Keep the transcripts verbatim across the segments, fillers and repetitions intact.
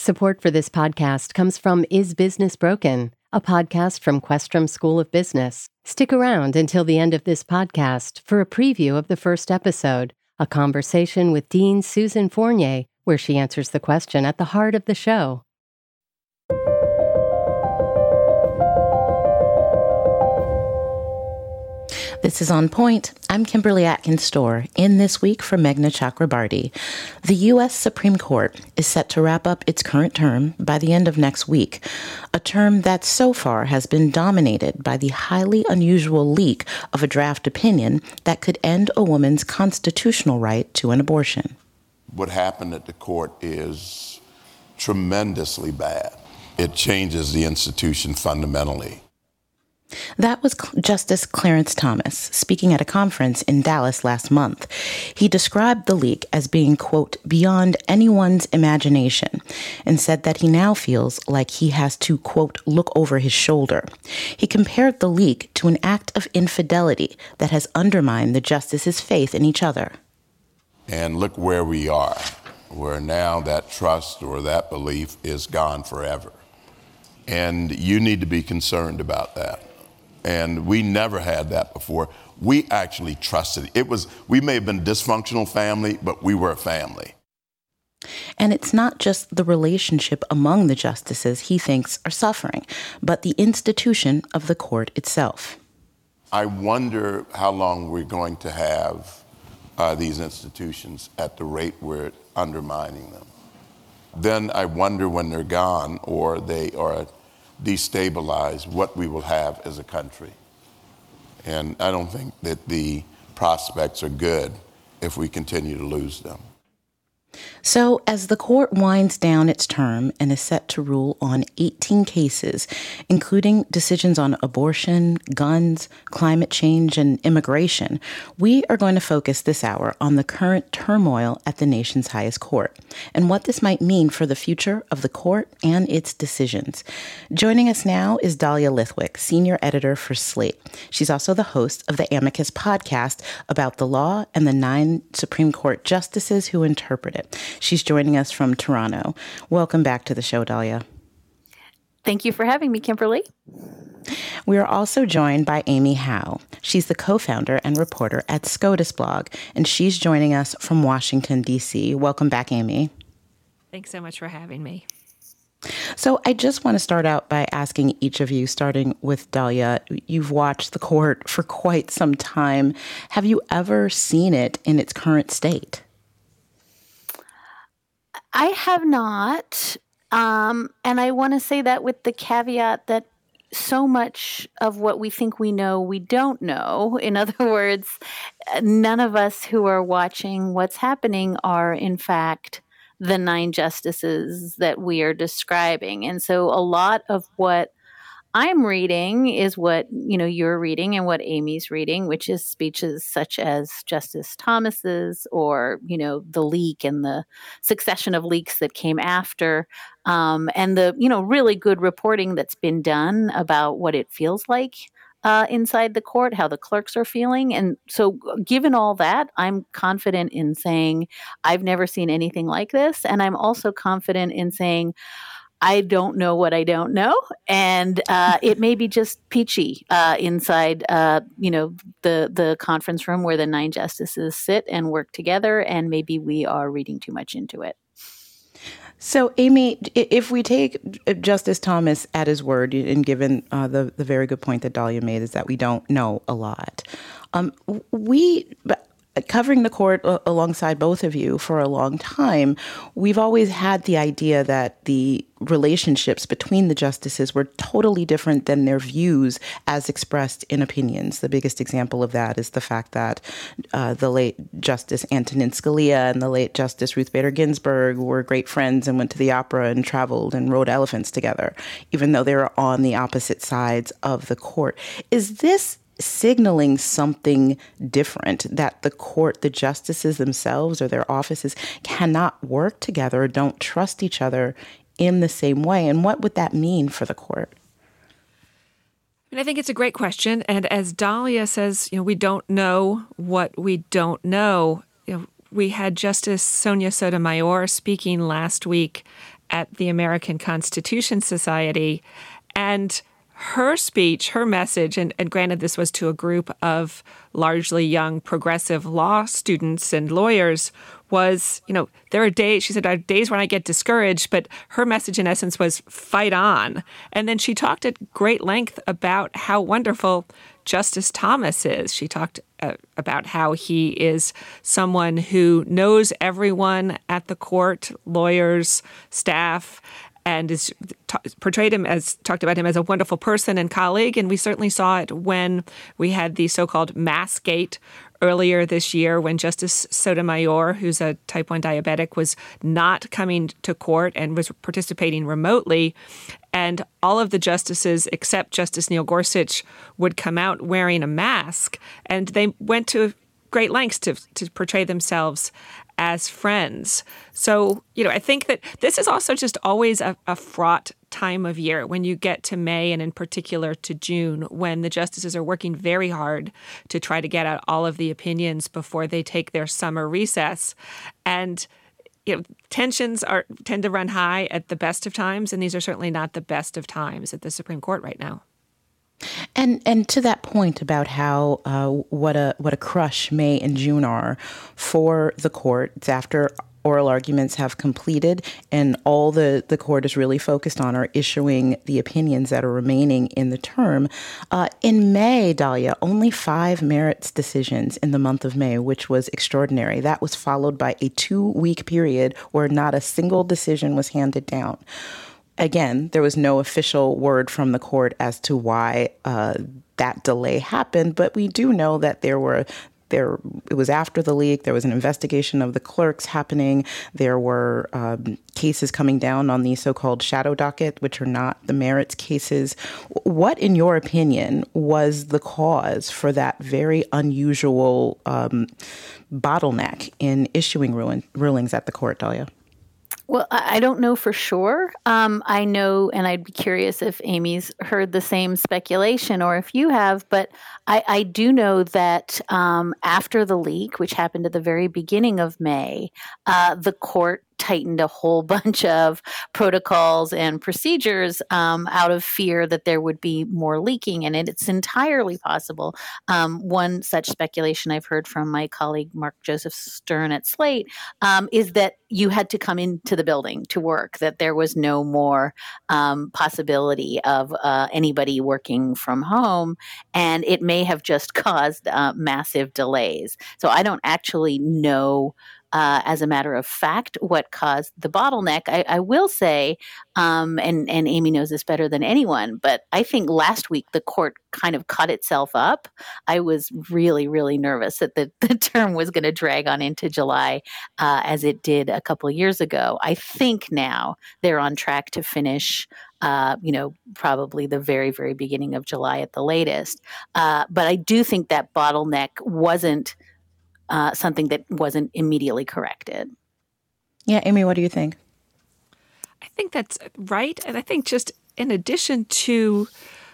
Support for this podcast comes from Is Business Broken, a podcast from Questrom School of Business. Stick around until the end of this podcast for a preview of the first episode, a conversation with Dean Susan Fournier, where she answers the question at the heart of the show. This is On Point. I'm Kimberly Atkins-Storr, in this week for Meghna Chakrabarti. The U S Supreme Court is set to wrap up its current term by the end of next week, a term that so far has been dominated by the highly unusual leak of a draft opinion that could end a woman's constitutional right to an abortion. What happened at the court is tremendously bad. It changes the institution fundamentally. That was Justice Clarence Thomas speaking at a conference in Dallas last month. He described the leak as being, quote, beyond anyone's imagination, and said that he now feels like he has to, quote, look over his shoulder. He compared the leak to an act of infidelity that has undermined the justices' faith in each other. And look where we are, where now that trust or that belief is gone forever. And you need to be concerned about that. And we never had that before. We actually trusted. It was, we may have been a dysfunctional family, but we were a family. And it's not just the relationship among the justices he thinks are suffering, but the institution of the court itself. I wonder how long we're going to have uh, these institutions at the rate we're undermining them. Then I wonder when they're gone or they are destabilize what we will have as a country. And I don't think that the prospects are good if we continue to lose them. So as the court winds down its term and is set to rule on eighteen cases, including decisions on abortion, guns, climate change, and immigration, we are going to focus this hour on the current turmoil at the nation's highest court and what this might mean for the future of the court and its decisions. Joining us now is Dahlia Lithwick, senior editor for Slate. She's also the host of the Amicus podcast about the law and the nine Supreme Court justices who interpret it. She's joining us from Toronto. Welcome back to the show, Dahlia. Thank you for having me, Kimberly. We are also joined by Amy Howe. She's the co-founder and reporter at SCOTUS Blog, and she's joining us from Washington, D C. Welcome back, Amy. Thanks so much for having me. So I just want to start out by asking each of you, starting with Dahlia. You've watched the court for quite some time. Have you ever seen it in its current state? I have not, um, and I want to say that with the caveat that so much of what we think we know, we don't know. In other words, none of us who are watching what's happening are, in fact, the nine justices that we are describing. And so a lot of what I'm reading is what, you know, you're reading and what Amy's reading, which is speeches such as Justice Thomas's or, you know, the leak and the succession of leaks that came after, um, and the, you know, really good reporting that's been done about what it feels like uh, inside the court, how the clerks are feeling. And so given all that, I'm confident in saying I've never seen anything like this. And I'm also confident in saying I don't know what I don't know, and uh, it may be just peachy uh, inside, uh, you know, the the conference room where the nine justices sit and work together, and maybe we are reading too much into it. So, Amy, if we take Justice Thomas at his word, and given uh, the the very good point that Dahlia made is that we don't know a lot, um, we. Covering the court alongside both of you for a long time, we've always had the idea that the relationships between the justices were totally different than their views as expressed in opinions. The biggest example of that is the fact that uh, the late Justice Antonin Scalia and the late Justice Ruth Bader Ginsburg were great friends and went to the opera and traveled and rode elephants together, even though they were on the opposite sides of the court. Is this signaling something different, that the court, the justices themselves or their offices cannot work together or don't trust each other in the same way? And what would that mean for the court? And I think it's a great question. And as Dahlia says, you know, we don't know what we don't know. You know, we had Justice Sonia Sotomayor speaking last week at the American Constitution Society. And her speech, her message, and, and granted this was to a group of largely young progressive law students and lawyers, was, you know, there are days, she said, there are days when I get discouraged, but her message in essence was fight on. And then she talked at great length about how wonderful Justice Thomas is. She talked uh, about how he is someone who knows everyone at the court, lawyers, staff, and is t- portrayed him as, talked about him as a wonderful person and colleague. And we certainly saw it when we had the so-called Massgate earlier this year, when Justice Sotomayor, who's a type one diabetic, was not coming to court and was participating remotely. And all of the justices, except Justice Neil Gorsuch, would come out wearing a mask. And they went to great lengths to, to portray themselves as friends. So, you know, I think that this is also just always a, a fraught time of year when you get to May and in particular to June, when the justices are working very hard to try to get out all of the opinions before they take their summer recess. And you know, tensions are tend to run high at the best of times, and these are certainly not the best of times at the Supreme Court right now. And and to that point about how uh, what a what a crush May and June are for the court, it's after oral arguments have completed and all the, the court is really focused on are issuing the opinions that are remaining in the term. Uh, in May, Dahlia, only five merits decisions in the month of May, which was extraordinary. That was followed by a two-week period where not a single decision was handed down. Again, there was no official word from the court as to why uh, that delay happened, but we do know that there were There, it was after the leak. There was an investigation of the clerks happening. There were um, cases coming down on the so-called shadow docket, which are not the merits cases. What, in your opinion, was the cause for that very unusual um, bottleneck in issuing ruin, rulings at the court, Dahlia? Well, I don't know for sure. Um, I know, and I'd be curious if Amy's heard the same speculation or if you have, but I, I do know that um, after the leak, which happened at the very beginning of May, uh, the court tightened a whole bunch of protocols and procedures um, out of fear that there would be more leaking. And it's entirely possible. Um, one such speculation I've heard from my colleague, Mark Joseph Stern at Slate, um, is that you had to come into the building to work, that there was no more um, possibility of uh, anybody working from home. And it may have just caused uh, massive delays. So I don't actually know Uh, as a matter of fact, what caused the bottleneck. I, I will say, um, and, and Amy knows this better than anyone, but I think last week the court kind of caught itself up. I was really, really nervous that the, the term was going to drag on into July uh, as it did a couple of years ago. I think now they're on track to finish Uh, you know, probably the very, very beginning of July at the latest. Uh, but I do think that bottleneck wasn't Uh, something that wasn't immediately corrected. Yeah, Amy, what do you think? I think that's right. And I think just in addition to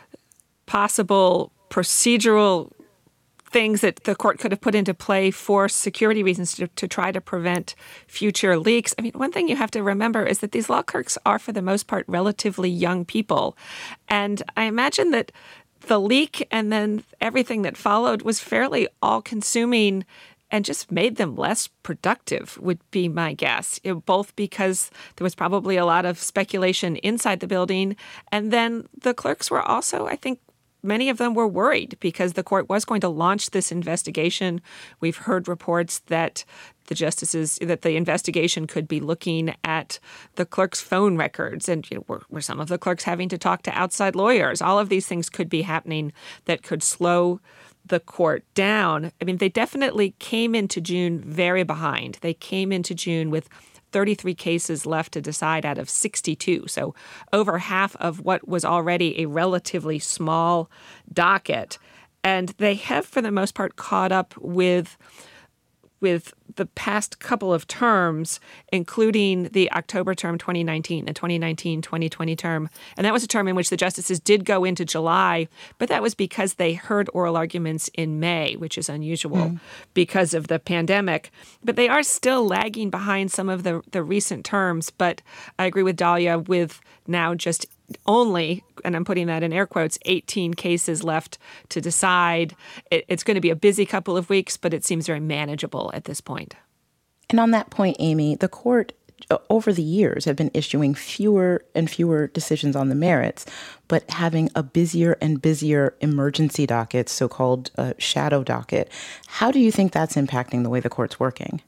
possible procedural things that the court could have put into play for security reasons to, to try to prevent future leaks. I mean, one thing you have to remember is that these law clerks are, for the most part, relatively young people. And I imagine that the leak and then everything that followed was fairly all-consuming and just made them less productive, would be my guess, it, both because there was probably a lot of speculation inside the building, and then the clerks were also, I think, many of them were worried because the court was going to launch this investigation. We've heard reports that the justices, that the investigation could be looking at the clerks' phone records, and you know, were, were some of the clerks having to talk to outside lawyers. All of these things could be happening that could slow the court down. I mean, they definitely came into June very behind. They came into June with thirty-three cases left to decide out of sixty-two. So over half of what was already a relatively small docket. And they have, for the most part, caught up with with the past couple of terms, including the October term twenty nineteen, the twenty nineteen twenty twenty term. And that was a term in which the justices did go into July, but that was because they heard oral arguments in May, which is unusual mm. because of the pandemic. But they are still lagging behind some of the, the recent terms. But I agree with Dahlia with now just only, and I'm putting that in air quotes, eighteen cases left to decide. It, it's going to be a busy couple of weeks, but it seems very manageable at this point. And on that point, Amy, the court over the years have been issuing fewer and fewer decisions on the merits, but having a busier and busier emergency docket, so-called uh, shadow docket. How do you think that's impacting the way the court's working?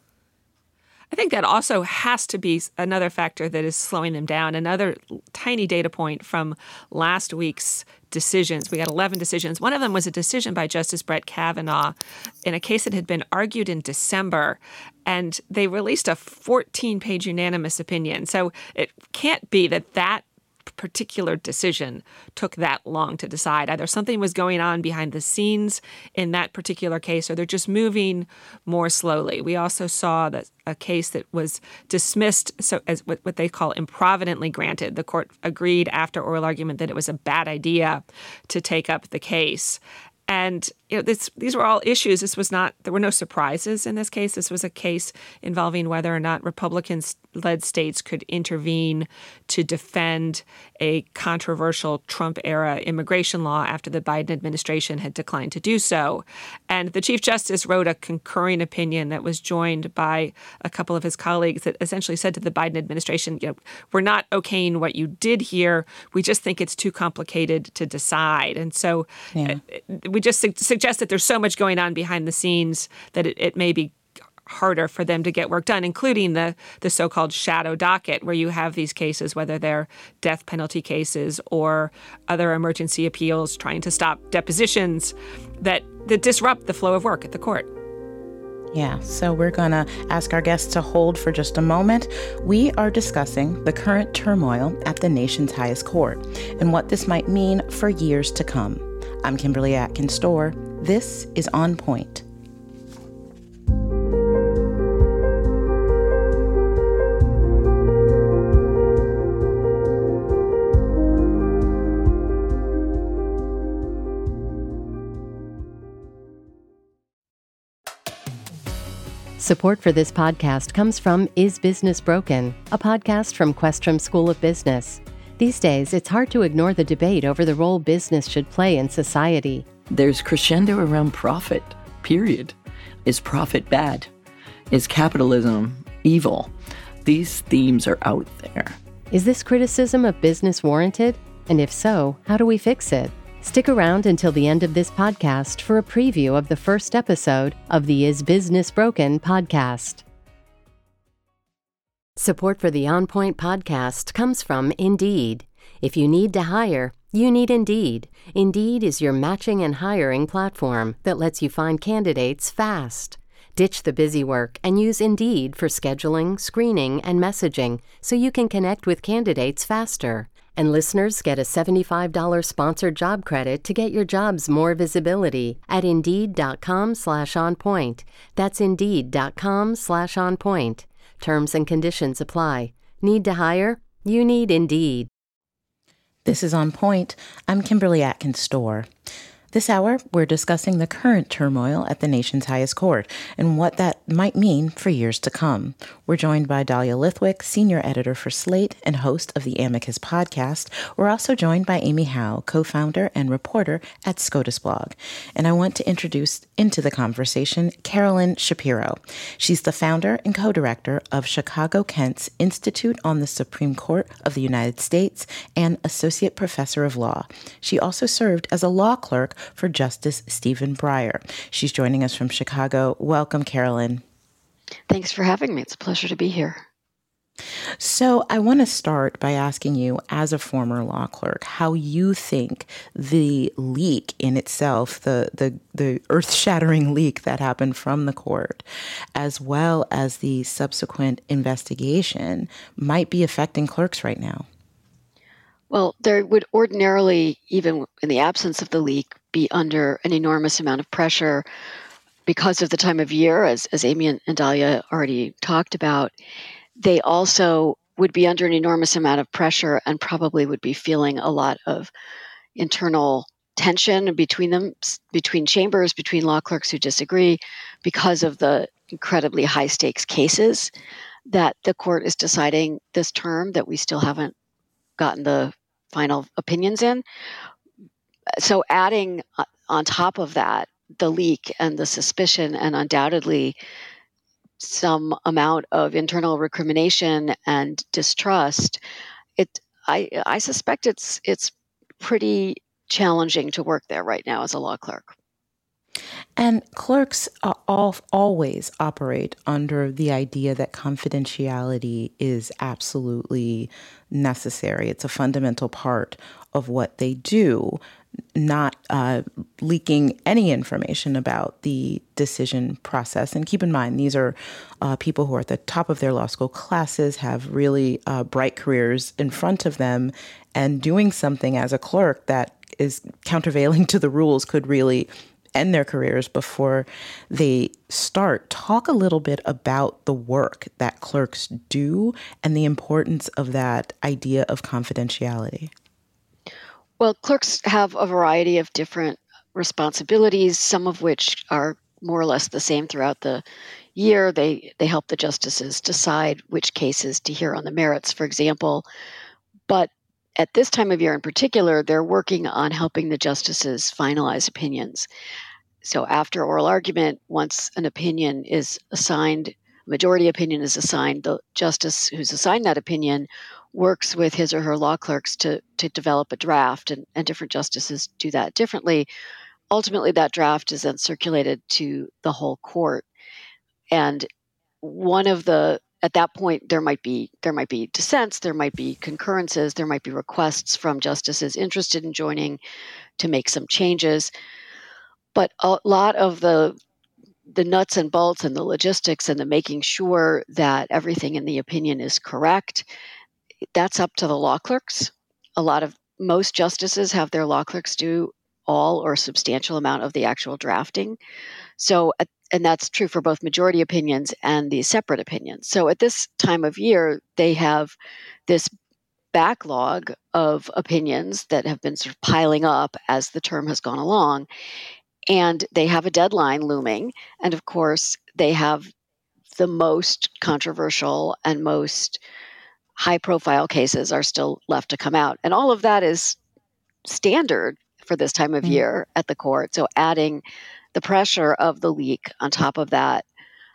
I think that also has to be another factor that is slowing them down. Another tiny data point from last week's decisions. We got eleven decisions. One of them was a decision by Justice Brett Kavanaugh in a case that had been argued in December, and they released a fourteen-page unanimous opinion. So it can't be that that particular decision took that long to decide. Either something was going on behind the scenes in that particular case, or they're just moving more slowly. We also saw that a case that was dismissed so as what, what they call improvidently granted. The court agreed after oral argument that it was a bad idea to take up the case. And you know, this, these were all issues. This was not, there were no surprises in this case. This was a case involving whether or not Republican-led states could intervene to defend a controversial Trump-era immigration law after the Biden administration had declined to do so. And the Chief Justice wrote a concurring opinion that was joined by a couple of his colleagues that essentially said to the Biden administration, you know, we're not okaying what you did here. We just think it's too complicated to decide. And so yeah. we just su- suggest that there's so much going on behind the scenes that it, it may be harder for them to get work done, including the the so-called shadow docket, where you have these cases, whether they're death penalty cases or other emergency appeals trying to stop depositions that, that disrupt the flow of work at the court. Yeah, so we're going to ask our guests to hold for just a moment. We are discussing the current turmoil at the nation's highest court and what this might mean for years to come. I'm Kimberly Atkins-Storr. This is On Point. Support for this podcast comes from Is Business Broken?, a podcast from Questrom School of Business. These days, it's hard to ignore the debate over the role business should play in society. There's crescendo around profit, period. Is profit bad? Is capitalism evil? These themes are out there. Is this criticism of business warranted? And if so, how do we fix it? Stick around until the end of this podcast for a preview of the first episode of the Is Business Broken podcast. Support for the On Point podcast comes from Indeed. If you need to hire, you need Indeed. Indeed is your matching and hiring platform that lets you find candidates fast. Ditch the busy work and use Indeed for scheduling, screening, and messaging so you can connect with candidates faster. And listeners get a seventy-five dollars sponsored job credit to get your jobs more visibility at Indeed.com slash on point. That's Indeed.com slash on point. Terms and conditions apply. Need to hire? You need Indeed. This is On Point. I'm Kimberly Atkins-Storr. This hour, we're discussing the current turmoil at the nation's highest court and what that might mean for years to come. We're joined by Dahlia Lithwick, senior editor for Slate and host of the Amicus podcast. We're also joined by Amy Howe, co-founder and reporter at SCOTUS Blog. And I want to introduce into the conversation Carolyn Shapiro. She's the founder and co-director of Chicago Kent's Institute on the Supreme Court of the United States and associate professor of law. She also served as a law clerk for Justice Stephen Breyer. She's joining us from Chicago. Welcome, Carolyn. Thanks for having me. It's a pleasure to be here. So I want to start by asking you, as a former law clerk, how you think the leak in itself, the the, the earth-shattering leak that happened from the court, as well as the subsequent investigation, might be affecting clerks right now. Well, there would ordinarily, even in the absence of the leak, be under an enormous amount of pressure because of the time of year, as, as Amy and, and Dahlia already talked about, they also would be under an enormous amount of pressure and probably would be feeling a lot of internal tension between them, between chambers, between law clerks who disagree, because of the incredibly high stakes cases that the court is deciding this term that we still haven't gotten the final opinions in. So adding uh, on top of that, the leak and the suspicion and undoubtedly some amount of internal recrimination and distrust, it I I suspect it's it's pretty challenging to work there right now as a law clerk. And clerks uh, all, always operate under the idea that confidentiality is absolutely necessary. It's a fundamental part of what they do, not uh, leaking any information about the decision process. And keep in mind, these are uh, people who are at the top of their law school classes, have really uh, bright careers in front of them, and doing something as a clerk that is countervailing to the rules could really end their careers before they start. Talk a little bit about the work that clerks do and the importance of that idea of confidentiality. Well, clerks have a variety of different responsibilities, some of which are more or less the same throughout the year. They they help the justices decide which cases to hear on the merits, for example. But at this time of year in particular, they're working on helping the justices finalize opinions. So after oral argument, once an opinion is assigned, majority opinion is assigned, the justice who's assigned that opinion works with his or her law clerks to, to develop a draft, and, and different justices do that differently. Ultimately, that draft is then circulated to the whole court. And one of the At that point, there might be there might be dissents, there might be concurrences, there might be requests from justices interested in joining to make some changes. But a lot of the the nuts and bolts and the logistics and the making sure that everything in the opinion is correct, that's up to the law clerks. A lot of most justices have their law clerks do all or a substantial amount of the actual drafting. So at And that's true for both majority opinions and the separate opinions. So at this time of year, they have this backlog of opinions that have been sort of piling up as the term has gone along. And they have a deadline looming. And of course, they have the most controversial and most high-profile cases are still left to come out. And all of that is standard for this time of mm-hmm. year at the court. So adding the pressure of the leak on top of that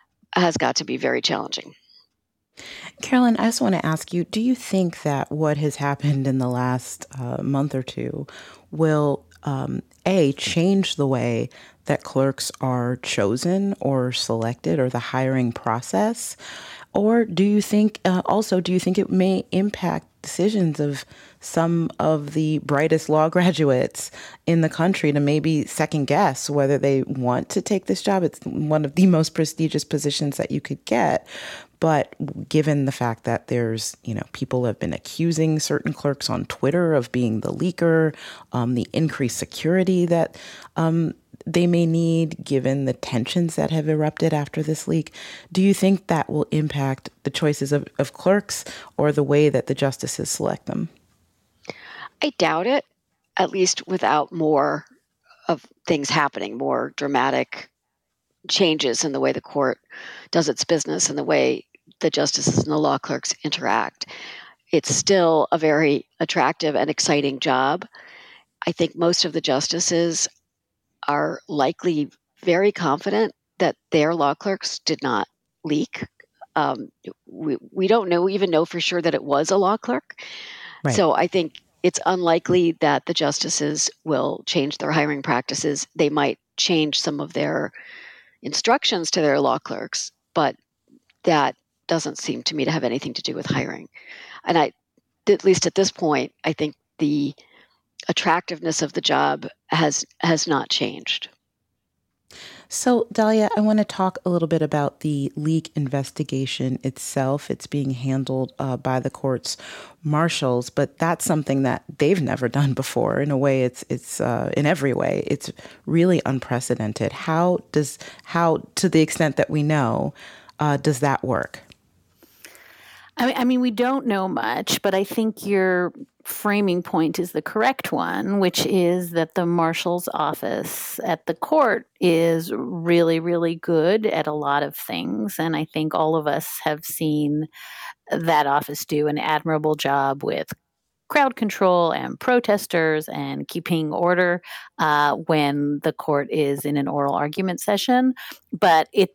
has got to be very challenging. Carolyn, I just want to ask you, do you think that what has happened in the last uh, month or two will, um, A, change the way that clerks are chosen or selected, or the hiring process? Or do you think, uh, also, do you think it may impact decisions of some of the brightest law graduates in the country to maybe second guess whether they want to take this job? It's one of the most prestigious positions that you could get. But given the fact that there's, you know, people have been accusing certain clerks on Twitter of being the leaker, um, the increased security that um, they may need, given the tensions that have erupted after this leak, do you think that will impact the choices of, of clerks or the way that the justices select them? I doubt it, at least without more of things happening, more dramatic changes in the way the court does its business and the way the justices and the law clerks interact. It's still a very attractive and exciting job. I think most of the justices are likely very confident that their law clerks did not leak. Um, we, we don't know, even know for sure that it was a law clerk. Right. So I think it's unlikely that the justices will change their hiring practices. They might change some of their instructions to their law clerks, but that doesn't seem to me to have anything to do with hiring. And I, at least at this point, I think the attractiveness of the job has has not changed. So, Dahlia, I want to talk a little bit about the leak investigation itself. It's being handled uh, by the court's marshals, but that's something that they've never done before. In a way, it's it's uh, in every way, it's really unprecedented. How does how to the extent that we know, uh, does that work? I mean, I mean, we don't know much, but I think your framing point is the correct one, which is that the marshal's office at the court is really, really good at a lot of things. And I think all of us have seen that office do an admirable job with crowd control and protesters and keeping order uh, when the court is in an oral argument session. But it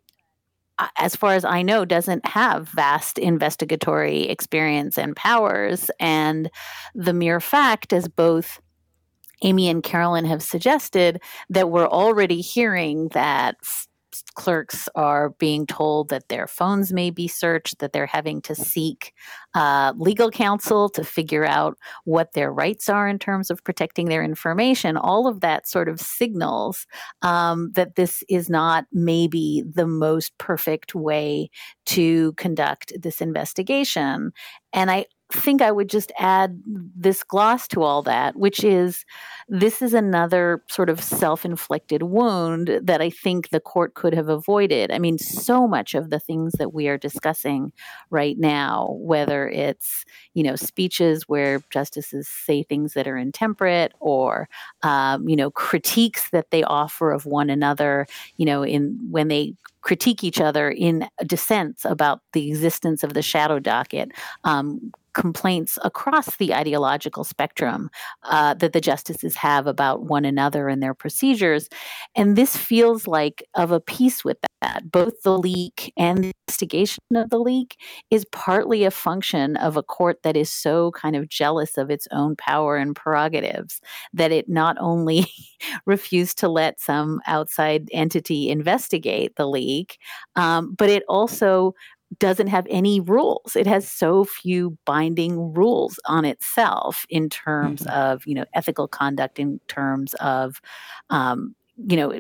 as far as I know, doesn't have vast investigatory experience and powers. And the mere fact, as both Amy and Carolyn have suggested, that we're already hearing that f- clerks are being told that their phones may be searched, that they're having to seek uh, legal counsel to figure out what their rights are in terms of protecting their information. All of that sort of signals um, that this is not maybe the most perfect way to conduct this investigation. And I think I would just add this gloss to all that, which is this is another sort of self-inflicted wound that I think the court could have avoided. I mean, so much of the things that we are discussing right now, whether it's, you know, speeches where justices say things that are intemperate or, um, you know, critiques that they offer of one another, you know, in when they critique each other in dissents about the existence of the shadow docket, um, complaints across the ideological spectrum uh, that the justices have about one another and their procedures. And this feels like of a piece with that. Both the leak and the investigation of the leak is partly a function of a court that is so kind of jealous of its own power and prerogatives that it not only refused to let some outside entity investigate the leak, um, but it also doesn't have any rules. It has so few binding rules on itself in terms mm-hmm. of, you know, ethical conduct, in terms of, um, you know,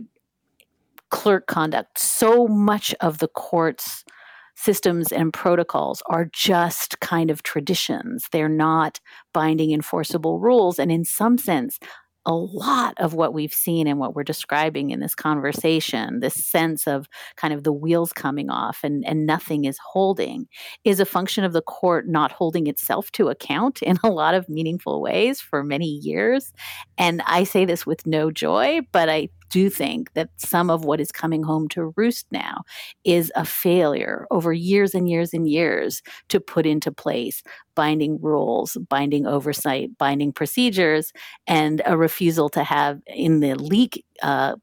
clerk conduct. So much of the court's systems and protocols are just kind of traditions. They're not binding enforceable rules. And in some sense, a lot of what we've seen and what we're describing in this conversation, this sense of kind of the wheels coming off and, and nothing is holding, is a function of the court not holding itself to account in a lot of meaningful ways for many years. And I say this with no joy, but I do think that some of what is coming home to roost now is a failure over years and years and years to put into place binding rules, binding oversight, binding procedures, and a refusal to have, in the leak uh,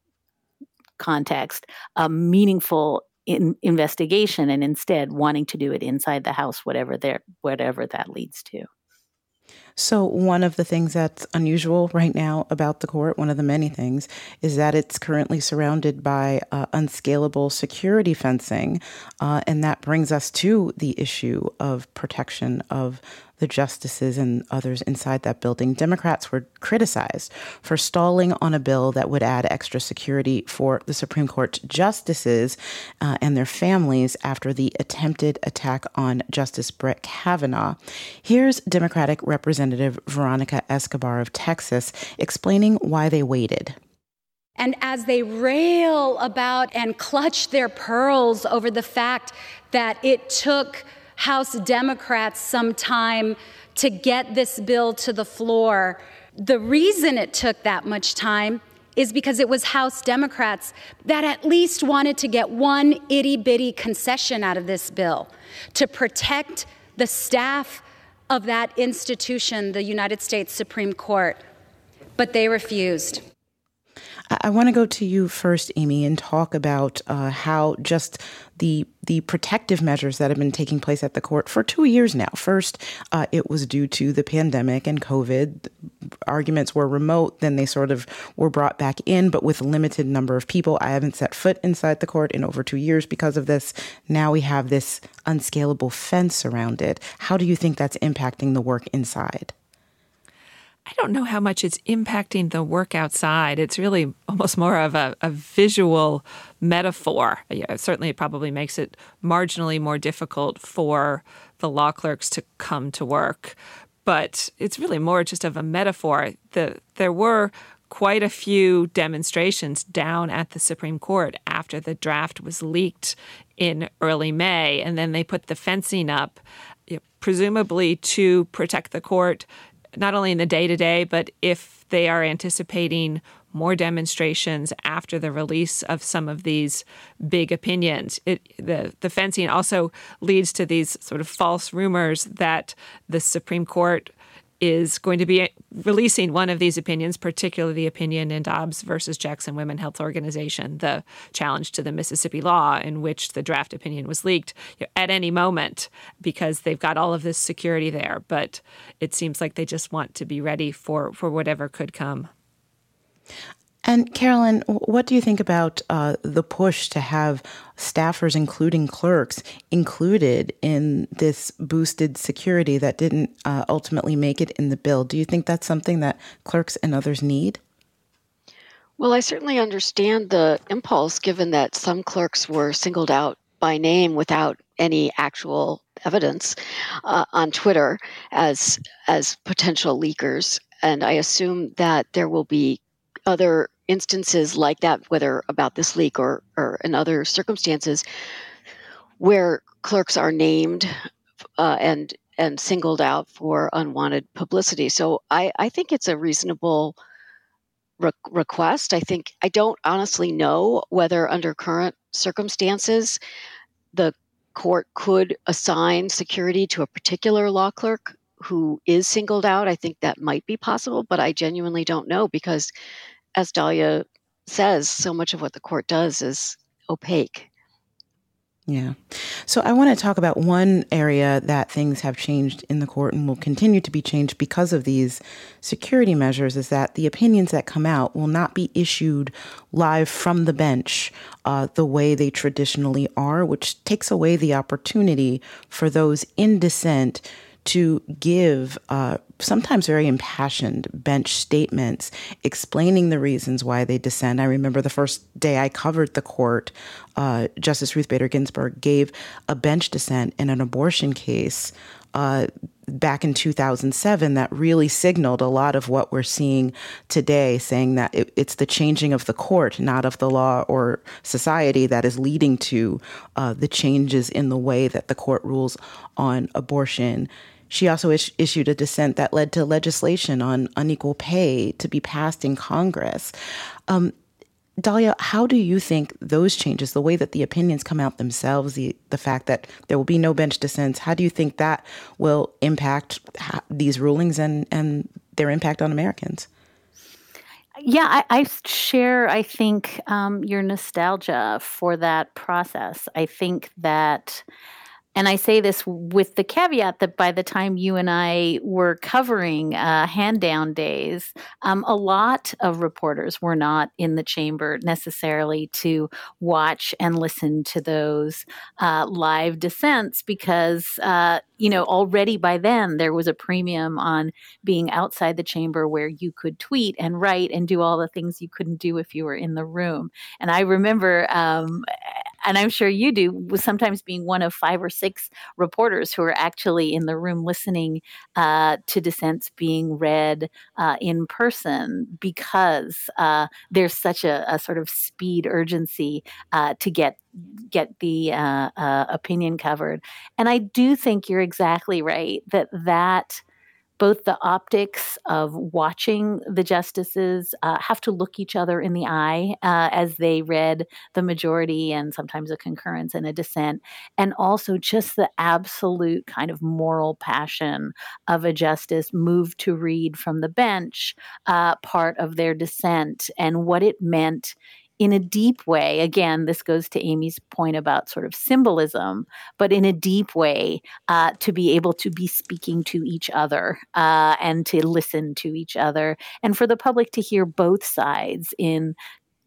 context, a meaningful in- investigation, and instead wanting to do it inside the House, whatever there, whatever that leads to. So one of the things that's unusual right now about the court, one of the many things, is that it's currently surrounded by uh, unscalable security fencing. Uh, and that brings us to the issue of protection of the justices and others inside that building. Democrats were criticized for stalling on a bill that would add extra security for the Supreme Court justices uh, and their families after the attempted attack on Justice Brett Kavanaugh. Here's Democratic Representative Veronica Escobar of Texas explaining why they waited. And as they rail about and clutch their pearls over the fact that it took House Democrats some time to get this bill to the floor, the reason it took that much time is because it was House Democrats that at least wanted to get one itty-bitty concession out of this bill to protect the staff of that institution, the United States Supreme Court. But they refused. I want to go to you first, Amy, and talk about uh, how just the the protective measures that have been taking place at the court for two years now. First, uh, it was due to the pandemic and COVID. Arguments were remote, then they sort of were brought back in, but with a limited number of people. I haven't set foot inside the court in over two years because of this. Now we have this unscalable fence around it. How do you think that's impacting the work inside? I don't know how much it's impacting the work outside. It's really almost more of a, a visual metaphor. Yeah, certainly it probably makes it marginally more difficult for the law clerks to come to work. But it's really more just of a metaphor. The, there were quite a few demonstrations down at the Supreme Court after the draft was leaked in early May, and then they put the fencing up, you know, presumably to protect the court, not only in the day-to-day, but if they are anticipating more demonstrations after the release of some of these big opinions. It, the, the fencing also leads to these sort of false rumors that the Supreme Court is going to be releasing one of these opinions, particularly the opinion in Dobbs versus Jackson Women Health Organization, the challenge to the Mississippi law in which the draft opinion was leaked, you know, at any moment, because they've got all of this security there. But it seems like they just want to be ready for, for whatever could come. And Carolyn, what do you think about uh, the push to have staffers, including clerks, included in this boosted security that didn't uh, ultimately make it in the bill? Do you think that's something that clerks and others need? Well, I certainly understand the impulse, given that some clerks were singled out by name without any actual evidence uh, on Twitter as as potential leakers. And I assume that there will be other instances like that, whether about this leak or, or in other circumstances, where clerks are named uh, and and singled out for unwanted publicity. So I, I think it's a reasonable re- request. I think I don't honestly know whether under current circumstances the court could assign security to a particular law clerk who is singled out. I think that might be possible, but I genuinely don't know because, as Dahlia says, so much of what the court does is opaque. Yeah. So I want to talk about one area that things have changed in the court and will continue to be changed because of these security measures, is that the opinions that come out will not be issued live from the bench uh, the way they traditionally are, which takes away the opportunity for those in dissent to give uh, sometimes very impassioned bench statements explaining the reasons why they dissent. I remember the first day I covered the court, uh, Justice Ruth Bader Ginsburg gave a bench dissent in an abortion case uh, back in two thousand seven that really signaled a lot of what we're seeing today, saying that it, it's the changing of the court, not of the law or society, that is leading to uh, the changes in the way that the court rules on abortion. She also is- issued a dissent that led to legislation on unequal pay to be passed in Congress. Um, Dahlia, how do you think those changes, the way that the opinions come out themselves, the, the fact that there will be no bench dissents, how do you think that will impact ha- these rulings and, and their impact on Americans? Yeah, I, I share, I think, um, your nostalgia for that process. I think that, and I say this with the caveat that by the time you and I were covering uh, hand down days, um, a lot of reporters were not in the chamber necessarily to watch and listen to those uh, live dissents because, uh, you know, already by then there was a premium on being outside the chamber where you could tweet and write and do all the things you couldn't do if you were in the room. And I remember, um, and I'm sure you do, was sometimes being one of five or six reporters who are actually in the room listening uh, to dissents being read uh, in person because uh, there's such a, a sort of speed urgency uh, to get get the uh, uh, opinion covered. And I do think you're exactly right that that both the optics of watching the justices uh, have to look each other in the eye uh, as they read the majority and sometimes a concurrence and a dissent, and also just the absolute kind of moral passion of a justice moved to read from the bench uh, part of their dissent and what it meant in a deep way. Again, this goes to Amy's point about sort of symbolism, but in a deep way, uh, to be able to be speaking to each other uh, and to listen to each other, and for the public to hear both sides in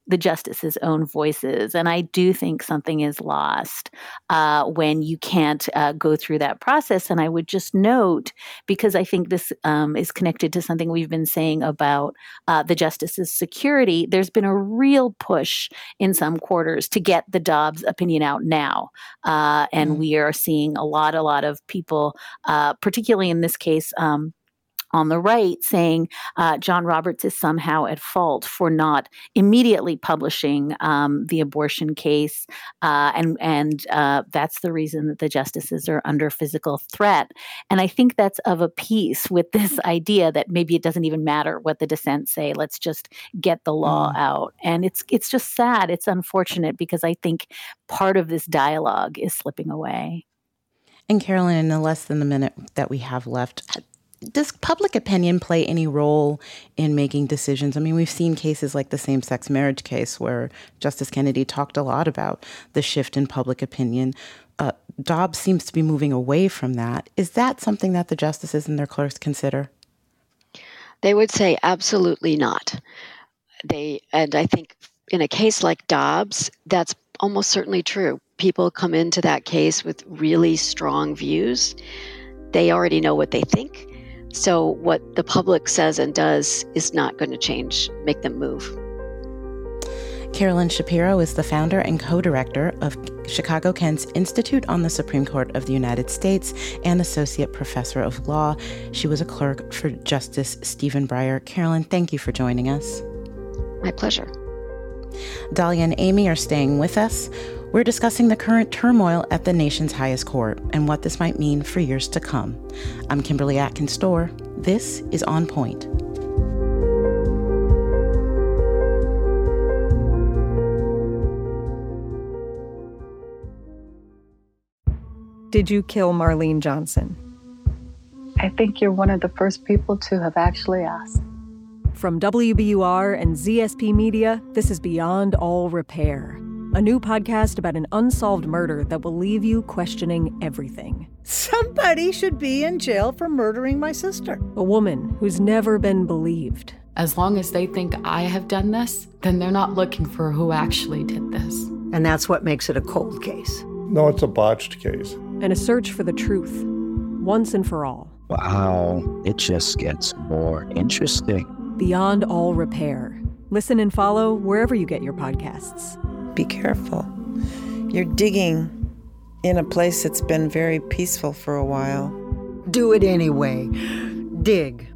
the justices' own voices. And I do think something is lost uh, when you can't uh, go through that process. And I would just note, because I think this um, is connected to something we've been saying about uh, the justices' security, there's been a real push in some quarters to get the Dobbs opinion out now. Uh, and mm. we are seeing a lot, a lot of people, uh, particularly in this case, um, on the right, saying uh, John Roberts is somehow at fault for not immediately publishing um, the abortion case, uh, and and uh, that's the reason that the justices are under physical threat. And I think that's of a piece with this idea that maybe it doesn't even matter what the dissent say. Let's just get the law mm. out. And it's it's just sad. It's unfortunate because I think part of this dialogue is slipping away. And Carolyn, in the less than the minute that we have left, does public opinion play any role in making decisions? I mean, we've seen cases like the same-sex marriage case where Justice Kennedy talked a lot about the shift in public opinion. Uh, Dobbs seems to be moving away from that. Is that something that the justices and their clerks consider? They would say absolutely not. They, and I think in a case like Dobbs, that's almost certainly true. People come into that case with really strong views. They already know what they think. So what the public says and does is not going to change, make them move. Carolyn Shapiro is the founder and co-director of Chicago Kent's Institute on the Supreme Court of the United States and associate professor of law. She was a clerk for Justice Stephen Breyer. Carolyn, thank you for joining us. My pleasure. Dahlia and Amy are staying with us. We're discussing the current turmoil at the nation's highest court and what this might mean for years to come. I'm Kimberly Atkins-Storr. This is On Point. Did you kill Marlene Johnson? I think you're one of the first people to have actually asked. From W B U R and Z S P Media, this is Beyond All Repair, a new podcast about an unsolved murder that will leave you questioning everything. Somebody should be in jail for murdering my sister. A woman who's never been believed. As long as they think I have done this, then they're not looking for who actually did this. And that's what makes it a cold case. No, it's a botched case. And a search for the truth, once and for all. Wow, it just gets more interesting. Beyond All Repair. Listen and follow wherever you get your podcasts. Be careful. You're digging in a place that's been very peaceful for a while. Do it anyway. Dig.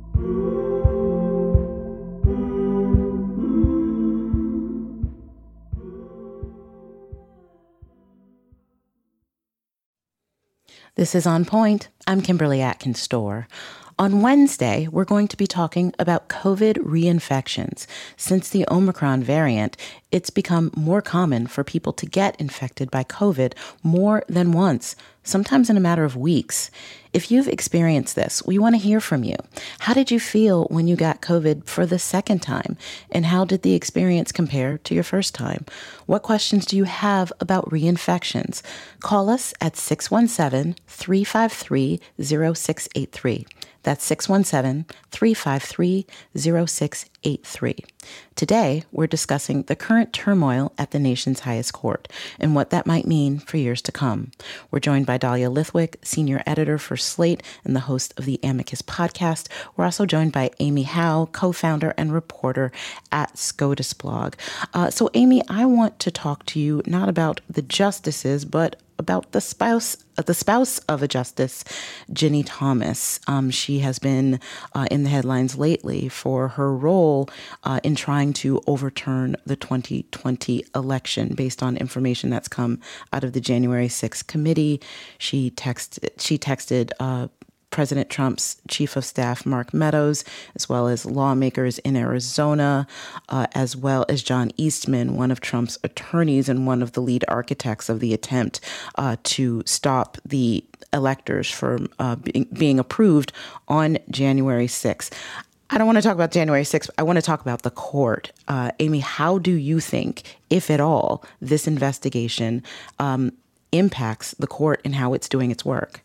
This is On Point. I'm Kimberly Atkins-Storr. On Wednesday, we're going to be talking about COVID reinfections. Since the Omicron variant, it's become more common for people to get infected by COVID more than once, sometimes in a matter of weeks. If you've experienced this, we want to hear from you. How did you feel when you got COVID for the second time? And how did the experience compare to your first time? What questions do you have about reinfections? Call us at six one seven, three five three, zero six eight three. That's six one seven, three five three, zero six eight three. Today, we're discussing the current turmoil at the nation's highest court and what that might mean for years to come. We're joined by Dahlia Lithwick, senior editor for Slate and the host of the Amicus podcast. We're also joined by Amy Howe, co-founder and reporter at SCOTUS blog. Uh, so, Amy, I want to talk to you not about the justices, but about the spouse, uh, the spouse of a justice, Ginni Thomas. Um, she has been uh, in the headlines lately for her role uh, in trying to overturn the twenty twenty election based on information that's come out of the January sixth committee. She texted, she texted uh, President Trump's chief of staff, Mark Meadows, as well as lawmakers in Arizona, uh, as well as John Eastman, one of Trump's attorneys and one of the lead architects of the attempt uh, to stop the electors from uh, being, being approved on January sixth. I don't want to talk about January sixth. I want to talk about the court. Uh, Amy, how do you think, if at all, this investigation um, impacts the court and how it's doing its work?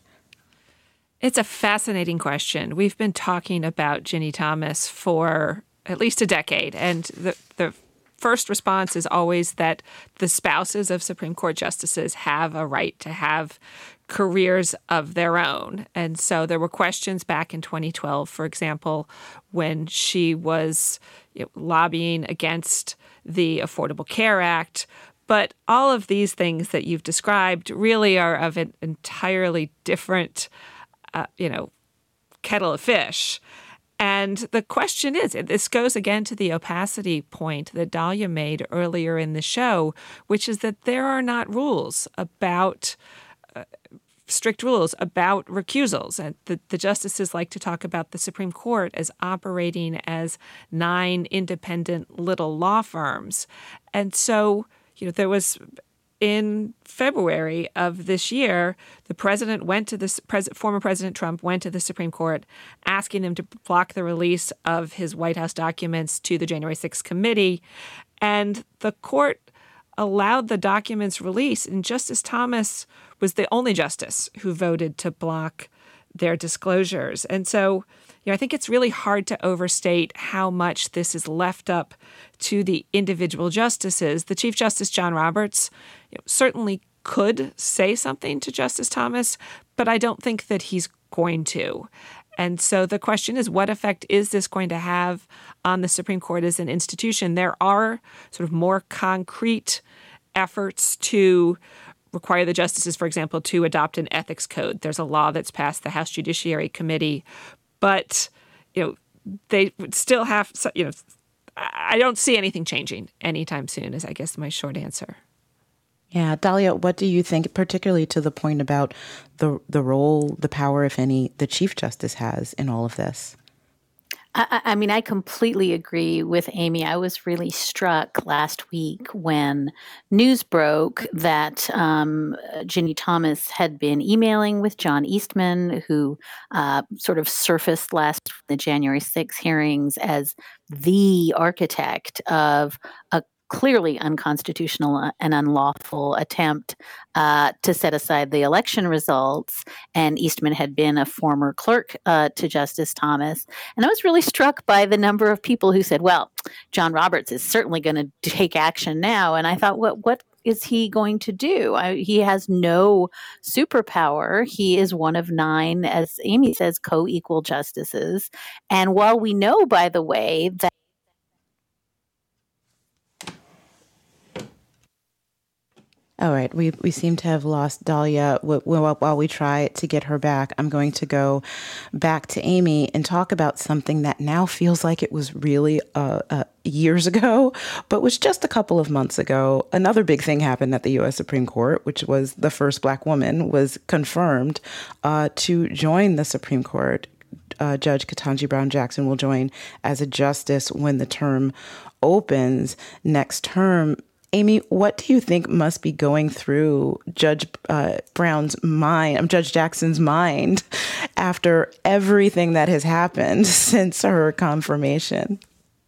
It's a fascinating question. We've been talking about Ginni Thomas for at least a decade, and the the first response is always that the spouses of Supreme Court justices have a right to have careers of their own. And so there were questions back in twenty twelve, for example, when she was you know, lobbying against the Affordable Care Act. But all of these things that you've described really are of an entirely different, uh, you know, kettle of fish. And the question is, this goes again to the opacity point that Dahlia made earlier in the show, which is that there are not rules about uh, strict rules about recusals. And the, the justices like to talk about the Supreme Court as operating as nine independent little law firms. And so, you know, there was in February of this year, the president went to the pres, former President Trump went to the Supreme Court asking them to block the release of his White House documents to the January sixth committee. And the court allowed the documents release. And Justice Thomas was the only justice who voted to block their disclosures. And so, you know, I think it's really hard to overstate how much this is left up to the individual justices. The Chief Justice, John Roberts, you know, certainly could say something to Justice Thomas, but I don't think that he's going to. And so the question is, what effect is this going to have on the Supreme Court as an institution? There are sort of more concrete efforts to require the justices, for example, to adopt an ethics code. There's a law that's passed the House Judiciary Committee, but you know they would still have. You know, I don't see anything changing anytime soon. Is I guess my short answer. Yeah, Dahlia, what do you think, particularly to the point about the the role, the power, if any, the Chief Justice has in all of this? I, I mean, I completely agree with Amy. I was really struck last week when news broke that um, Ginny Thomas had been emailing with John Eastman, who uh, sort of surfaced last the January sixth hearings as the architect of a clearly unconstitutional and unlawful attempt uh, to set aside the election results. And Eastman had been a former clerk uh, to Justice Thomas. And I was really struck by the number of people who said, well, John Roberts is certainly going to take action now. And I thought, what what is he going to do? I, he has no superpower. He is one of nine, as Amy says, co-equal justices. And while we know, by the way, that All right, we we seem to have lost Dahlia. While we try to get her back, I'm going to go back to Amy and talk about something that now feels like it was really uh, uh, years ago, but was just a couple of months ago. Another big thing happened at the U S Supreme Court, which was the first Black woman was confirmed uh, to join the Supreme Court. Uh, Judge Ketanji Brown Jackson will join as a justice when the term opens next term. Amy, what do you think must be going through Judge uh, Brown's mind, um, Judge Jackson's mind, after everything that has happened since her confirmation?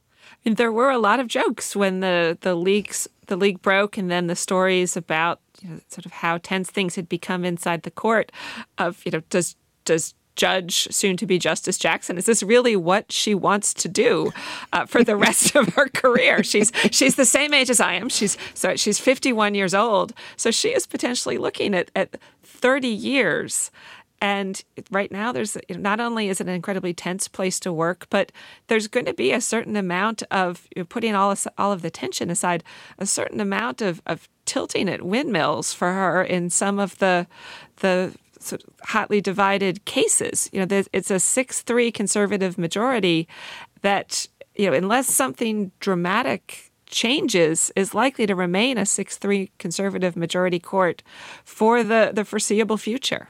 I mean, there were a lot of jokes when the the leaks the leak broke, and then the stories about you know, sort of how tense things had become inside the court. Of you know, does does Judge, soon to be Justice Jackson, is this really what she wants to do uh, for the rest of her career? She's she's the same age as I am. She's so she's fifty-one years old. So she is potentially looking at, at thirty years. And right now, there's you know, not only is it an incredibly tense place to work, but there's going to be a certain amount of you know, putting all all of the tension aside, a certain amount of, of tilting at windmills for her in some of the the. Sort of hotly divided cases. You know, it's a six three conservative majority that, you know, unless something dramatic changes, is likely to remain a six three conservative majority court for the, the foreseeable future.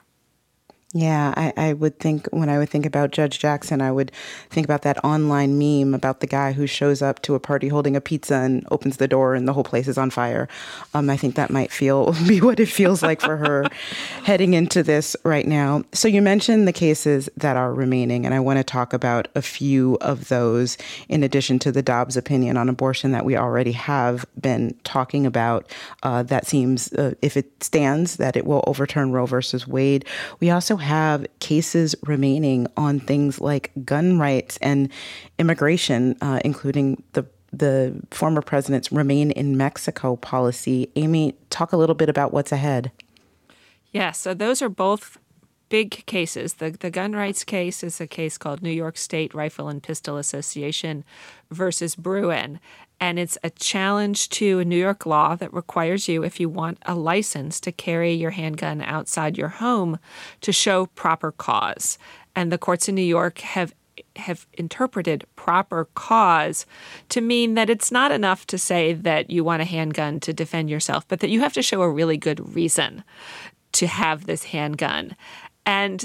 Yeah, I, I would think when I would think about Judge Jackson, I would think about that online meme about the guy who shows up to a party holding a pizza and opens the door and the whole place is on fire. Um, I think that might feel be what it feels like for her heading into this right now. So you mentioned the cases that are remaining, and I want to talk about a few of those in addition to the Dobbs opinion on abortion that we already have been talking about. Uh, that seems, uh, if it stands, that it will overturn Roe versus Wade. We also have cases remaining on things like gun rights and immigration, uh, including the the former president's Remain in Mexico policy. Amy, talk a little bit about what's ahead. Yeah, so those are both big cases. The the gun rights case is a case called New York State Rifle and Pistol Association versus Bruen. And it's a challenge to a New York law that requires you, if you want a license to carry your handgun outside your home, to show proper cause. And the courts in New York have have interpreted proper cause to mean that it's not enough to say that you want a handgun to defend yourself, but that you have to show a really good reason to have this handgun. And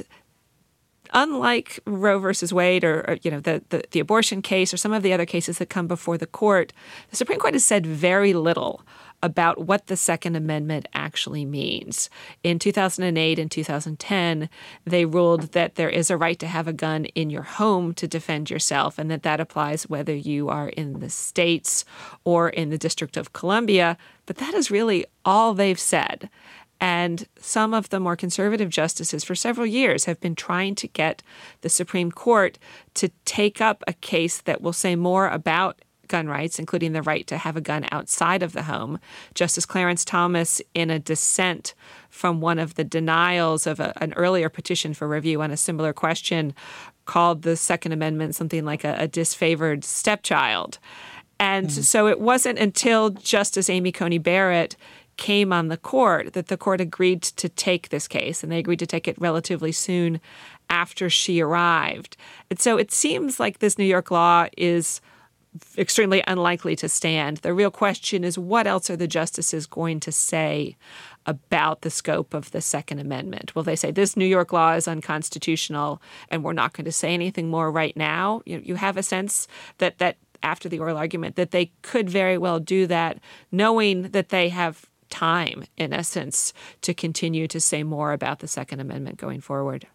unlike Roe versus Wade or, or you know, the, the, the abortion case or some of the other cases that come before the court, the Supreme Court has said very little about what the Second Amendment actually means. In two thousand eight and two thousand ten, they ruled that there is a right to have a gun in your home to defend yourself, and that that applies whether you are in the states or in the District of Columbia. But that is really all they've said. And some of the more conservative justices for several years have been trying to get the Supreme Court to take up a case that will say more about gun rights, including the right to have a gun outside of the home. Justice Clarence Thomas, in a dissent from one of the denials of a, an earlier petition for review on a similar question, called the Second Amendment something like a, a disfavored stepchild. And mm-hmm. so it wasn't until Justice Amy Coney Barrett came on the court that the court agreed to take this case, and they agreed to take it relatively soon after she arrived. And so it seems like this New York law is extremely unlikely to stand. The real question is, what else are the justices going to say about the scope of the Second Amendment? Will they say this New York law is unconstitutional and we're not going to say anything more right now? You, you have a sense that that after the oral argument that they could very well do that, knowing that they have time, in essence, to continue to say more about the Second Amendment going forward.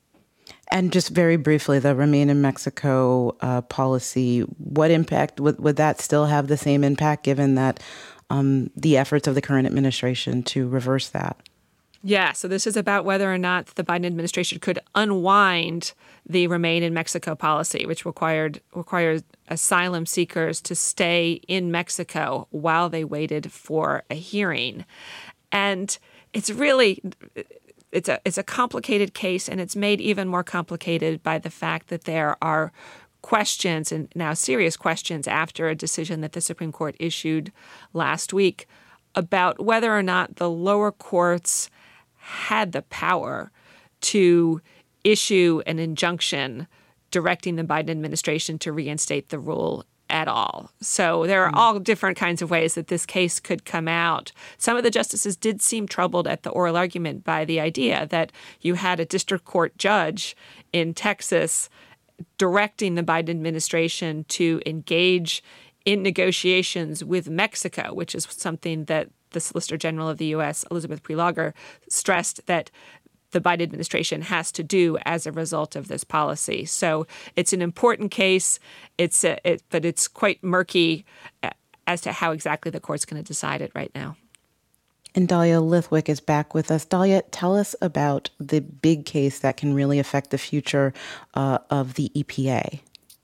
And just very briefly, the Remain in Mexico uh, policy, what impact, would, would that still have the same impact given that um, the efforts of the current administration to reverse that? Yeah, so this is about whether or not the Biden administration could unwind the Remain in Mexico policy, which required required asylum seekers to stay in Mexico while they waited for a hearing. And it's really it's a it's a complicated case, and it's made even more complicated by the fact that there are questions, and now serious questions after a decision that the Supreme Court issued last week about whether or not the lower courts had the power to issue an injunction directing the Biden administration to reinstate the rule at all. So there are all different kinds of ways that this case could come out. Some of the justices did seem troubled at the oral argument by the idea that you had a district court judge in Texas directing the Biden administration to engage in negotiations with Mexico, which is something that the Solicitor General of the U S, Elizabeth Prelogar, stressed that the Biden administration has to do as a result of this policy. So it's an important case, It's a, it, but it's quite murky as to how exactly the court's going to decide it right now. And Dahlia Lithwick is back with us. Dahlia, tell us about the big case that can really affect the future uh, of the E P A.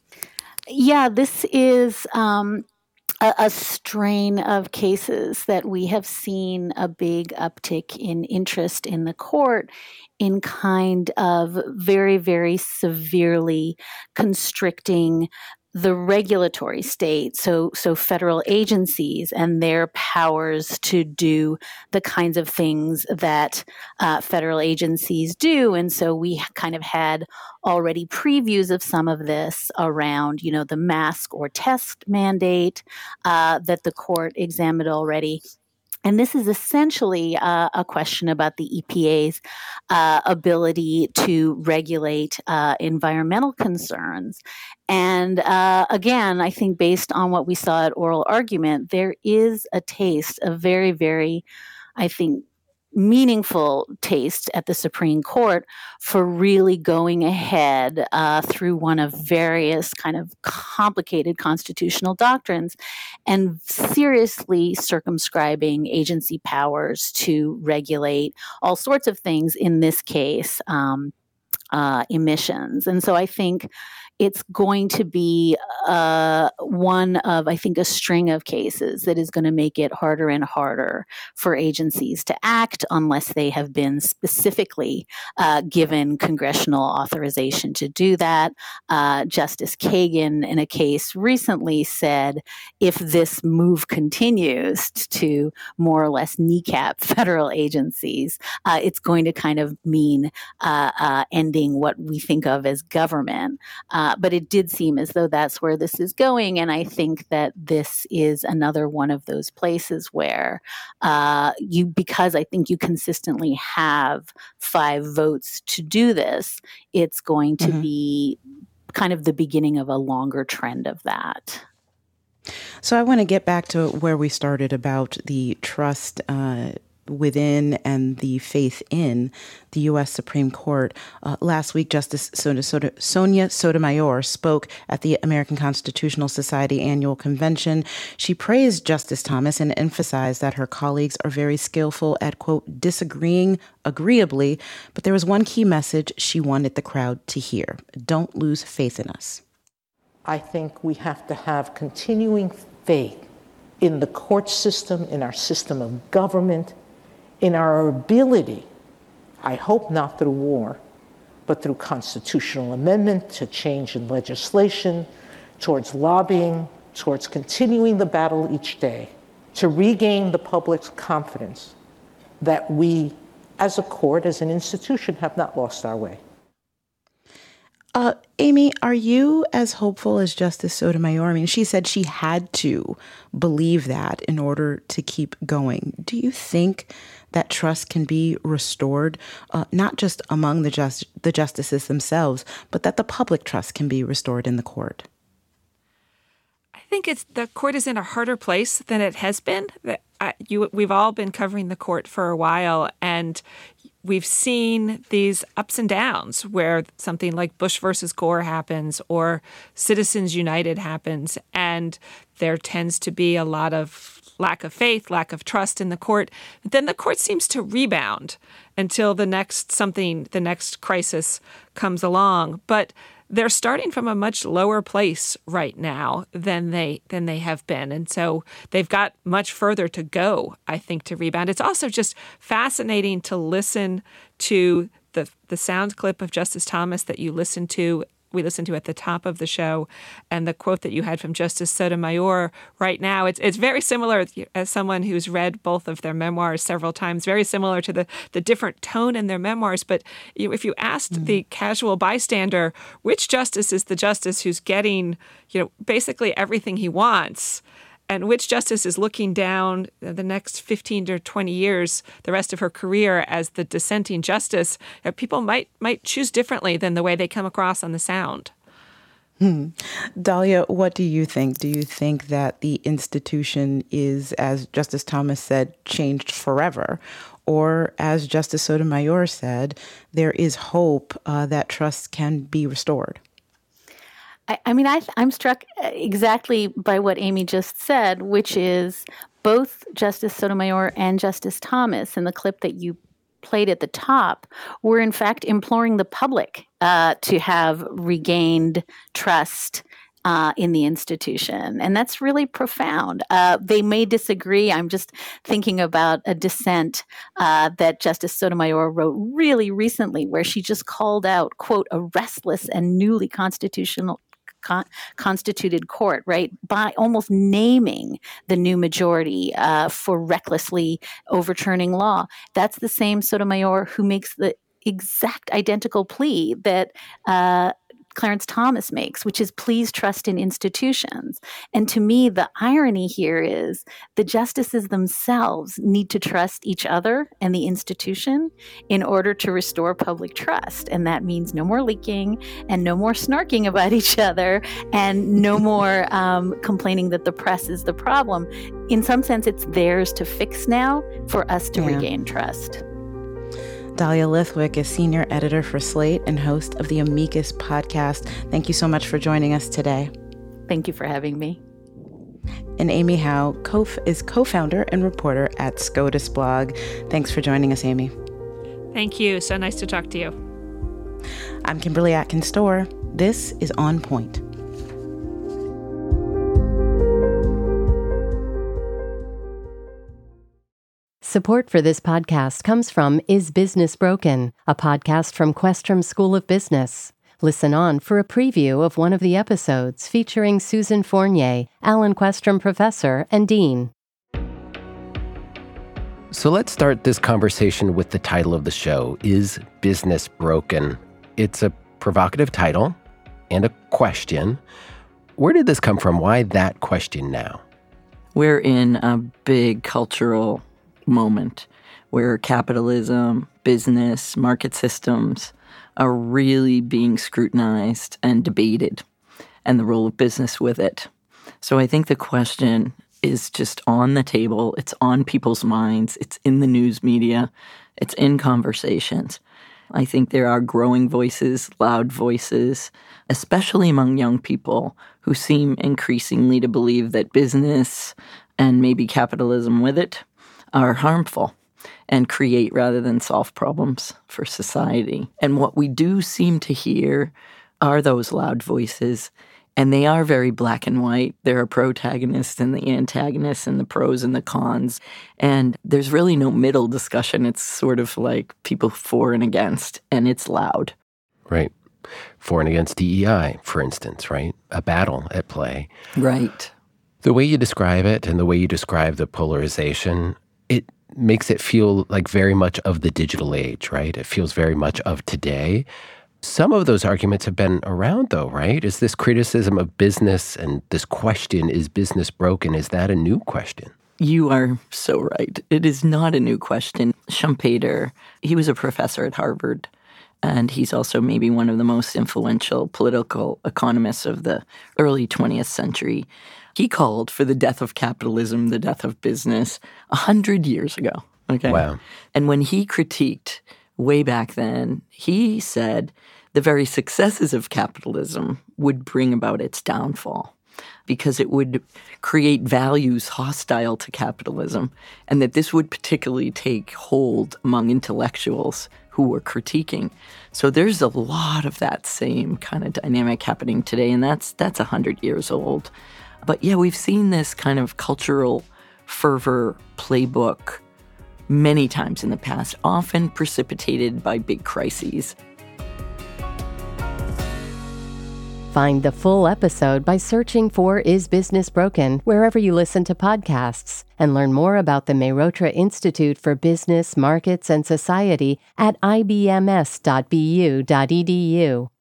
Yeah, this is um, a, a strain of cases that we have seen a big uptick in interest in the court in kind of very, very severely constricting the regulatory state, so so federal agencies and their powers to do the kinds of things that uh, federal agencies do. And so we kind of had already previews of some of this around, you know, the mask or test mandate uh, that the court examined already. And this is essentially uh, a question about the E P A's uh, ability to regulate uh, environmental concerns. And uh, again, I think based on what we saw at oral argument, there is a taste, a very, very, I think, meaningful taste at the Supreme Court for really going ahead uh, through one of various kind of complicated constitutional doctrines and seriously circumscribing agency powers to regulate all sorts of things, in this case, um, uh, emissions. And so I think, it's going to be uh, one of, I think, a string of cases that is going to make it harder and harder for agencies to act unless they have been specifically uh, given congressional authorization to do that. Uh, Justice Kagan, in a case recently, said if this move continues to more or less kneecap federal agencies, uh, it's going to kind of mean uh, uh, ending what we think of as government. Uh, but it did seem as though that's where this is going. And I think that this is another one of those places where uh, you, because I think you consistently have five votes to do this, it's going to mm-hmm. be kind of the beginning of a longer trend of that. So I want to get back to where we started about the trust uh, within and the faith in the U S Supreme Court. Uh, last week, Justice Sonia Sotomayor spoke at the American Constitutional Society annual convention. She praised Justice Thomas and emphasized that her colleagues are very skillful at, quote, disagreeing agreeably. But there was one key message she wanted the crowd to hear. Don't lose faith in us. I think we have to have continuing faith in the court system, in our system of government, in our ability, I hope not through war, but through constitutional amendment, to change in legislation, towards lobbying, towards continuing the battle each day, to regain the public's confidence that we, as a court, as an institution, have not lost our way. Uh, Amy, are you as hopeful as Justice Sotomayor? I mean, she said she had to believe that in order to keep going. Do you think that trust can be restored, uh, not just among the just, the justices themselves, but that the public trust can be restored in the court? I think it's the court is in a harder place than it has been. Uh, you, we've all been covering the court for a while, and we've seen these ups and downs where something like Bush versus Gore happens or Citizens United happens, and there tends to be a lot of lack of faith, lack of trust in the court. But then the court seems to rebound until the next something, the next crisis comes along. But they're starting from a much lower place right now than they than they have been. And so they've got much further to go, I think, to rebound. It's also just fascinating to listen to the the sound clip of Justice Thomas that you listened to, we listened to at the top of the show, and the quote that you had from Justice Sotomayor right now. It's it's very similar, as someone who's read both of their memoirs several times, very similar to the, the different tone in their memoirs. But you, if you asked mm-hmm. the casual bystander, which justice is the justice who's getting, you know, basically everything he wants, and which justice is looking down the next fifteen to twenty years, the rest of her career, as the dissenting justice, people might might choose differently than the way they come across on the sound. Hmm. Dahlia, what do you think? Do you think that the institution is, as Justice Thomas said, changed forever? Or, as Justice Sotomayor said, there is hope uh, that trust can be restored? I, I mean, I, I'm struck exactly by what Amy just said, which is both Justice Sotomayor and Justice Thomas, in the clip that you played at the top, were in fact imploring the public uh, to have regained trust uh, in the institution. And that's really profound. Uh, they may disagree. I'm just thinking about a dissent uh, that Justice Sotomayor wrote really recently, where she just called out, quote, a restless and newly constitutional Con- constituted court, right, by almost naming the new majority uh, for recklessly overturning law. That's the same Sotomayor who makes the exact identical plea that uh, Clarence Thomas makes, which is please trust in institutions. And to me, the irony here is the justices themselves need to trust each other and the institution in order to restore public trust. And that means no more leaking and no more snarking about each other and no more um, complaining that the press is the problem. In some sense, it's theirs to fix now for us to yeah. regain trust. Dahlia Lithwick is senior editor for Slate and host of the Amicus podcast. Thank you so much for joining us today. Thank you for having me. And Amy Howe co- is co-founder and reporter at SCOTUS blog. Thanks for joining us, Amy. Thank you. So nice to talk to you. I'm Kimberly Atkins Storr. This is On Point. Support for this podcast comes from Is Business Broken, a podcast from Questrom School of Business. Listen on for a preview of one of the episodes featuring Susan Fournier, Alan Questrom Professor and Dean. So let's start this conversation with the title of the show, Is Business Broken? It's a provocative title and a question. Where did this come from? Why that question now? We're in a big cultural moment where capitalism, business, market systems are really being scrutinized and debated, and the role of business with it. So I think the question is just on the table. It's on people's minds. It's in the news media. It's in conversations. I think there are growing voices, loud voices, especially among young people who seem increasingly to believe that business and maybe capitalism with it are harmful and create rather than solve problems for society. And what we do seem to hear are those loud voices, and they are very black and white. There are protagonists and the antagonists and the pros and the cons. And there's really no middle discussion. It's sort of like people for and against, and it's loud. Right. For and against D E I, for instance, right? A battle at play. Right. The way you describe it and the way you describe the polarization, it makes it feel like very much of the digital age, right? It feels very much of today. Some of those arguments have been around, though, right? Is this criticism of business and this question, is business broken, is that a new question? You are so right. It is not a new question. Schumpeter, he was a professor at Harvard, and he's also maybe one of the most influential political economists of the early twentieth century. He called for the death of capitalism, the death of business, a hundred years ago. Okay. Wow. And when he critiqued way back then, he said the very successes of capitalism would bring about its downfall because it would create values hostile to capitalism, and that this would particularly take hold among intellectuals who were critiquing. So there's a lot of that same kind of dynamic happening today, and that's that's a hundred years old. But yeah, we've seen this kind of cultural fervor playbook many times in the past, often precipitated by big crises. Find the full episode by searching for Is Business Broken wherever you listen to podcasts, and learn more about the Mehrotra Institute for Business, Markets, and Society at I B M S dot B U dot E D U.